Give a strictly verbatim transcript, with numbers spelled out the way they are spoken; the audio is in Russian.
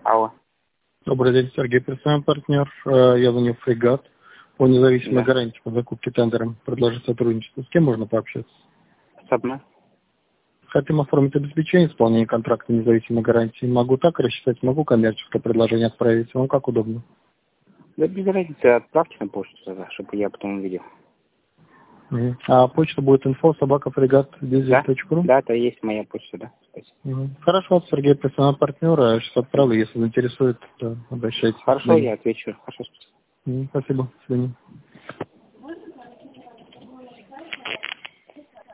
Алло. Добрый день, Сергей, персональный партнер. Э, Я звоню в «Фрегат» по независимой Да. гарантии по закупке тендером. Предложить сотрудничество. С кем можно пообщаться? С одной. Хотим оформить обеспечение исполнения контракта независимой гарантии. Могу так рассчитать, могу коммерческое предложение отправить. Вам как удобно. Да без разницы, отправьте на почту тогда, чтобы я потом увидел. Мгм. А почта будет инфо собака фрегат Да? точка ру. Да, это есть моя почта, да. Спасибо. Мгм. Хорошо, Сергей, персональный партнер. Я сейчас отправлю. Если заинтересует, то обращайтесь. До Хорошо, свидания. я отвечу. Хорошо, спасибо. Мгм. Спасибо. До свидания.